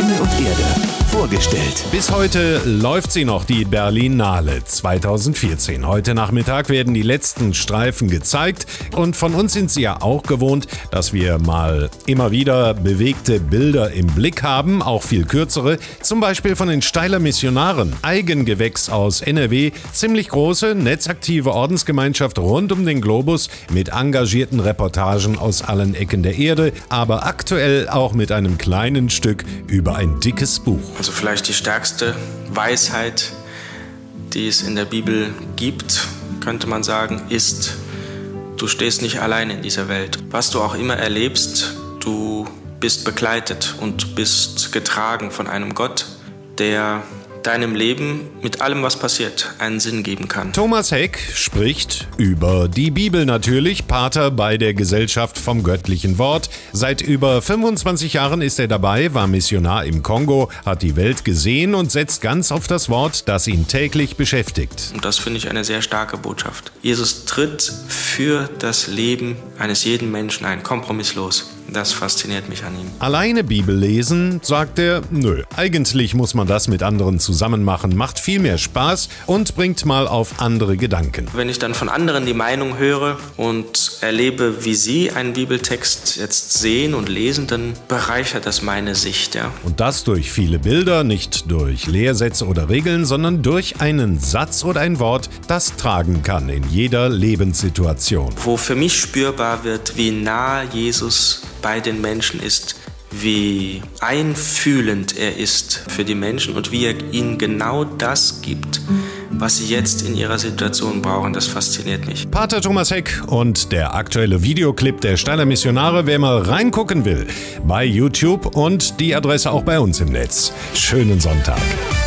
Himmel und Erde vorgestellt. Bis heute läuft sie noch, die Berlinale 2014. Heute Nachmittag werden die letzten Streifen gezeigt und von uns sind Sie ja auch gewohnt, dass wir mal immer wieder bewegte Bilder im Blick haben, auch viel kürzere, zum Beispiel von den Steyler Missionaren, Eigengewächs aus NRW, ziemlich große, netzaktive Ordensgemeinschaft rund um den Globus mit engagierten Reportagen aus allen Ecken der Erde, aber aktuell auch mit einem kleinen Stück über ein dickes Buch. Also vielleicht die stärkste Weisheit, die es in der Bibel gibt, könnte man sagen, ist: Du stehst nicht allein in dieser Welt. Was du auch immer erlebst, du bist begleitet und bist getragen von einem Gott, der deinem Leben mit allem, was passiert, einen Sinn geben kann. Thomas Heck spricht über die Bibel natürlich, Pater bei der Gesellschaft vom göttlichen Wort. Seit über 25 Jahren ist er dabei, war Missionar im Kongo, hat die Welt gesehen und setzt ganz auf das Wort, das ihn täglich beschäftigt. Und das finde ich eine sehr starke Botschaft. Jesus tritt für das Leben eines jeden Menschen ein, kompromisslos. Das fasziniert mich an ihm. Alleine Bibel lesen, sagt er, nö. Eigentlich muss man das mit anderen zusammen machen, macht viel mehr Spaß und bringt mal auf andere Gedanken. Wenn ich dann von anderen die Meinung höre und erlebe, wie sie einen Bibeltext jetzt sehen und lesen, dann bereichert das meine Sicht, ja. Und das durch viele Bilder, nicht durch Lehrsätze oder Regeln, sondern durch einen Satz oder ein Wort, das tragen kann in jeder Lebenssituation. Wo für mich spürbar wird, wie nah Jesus bei den Menschen ist, wie einfühlend er ist für die Menschen und wie er ihnen genau das gibt, was sie jetzt in ihrer Situation brauchen. Das fasziniert mich. Pater Thomas Heck und der aktuelle Videoclip der Steyler Missionare, wer mal reingucken will, bei YouTube und die Adresse auch bei uns im Netz. Schönen Sonntag.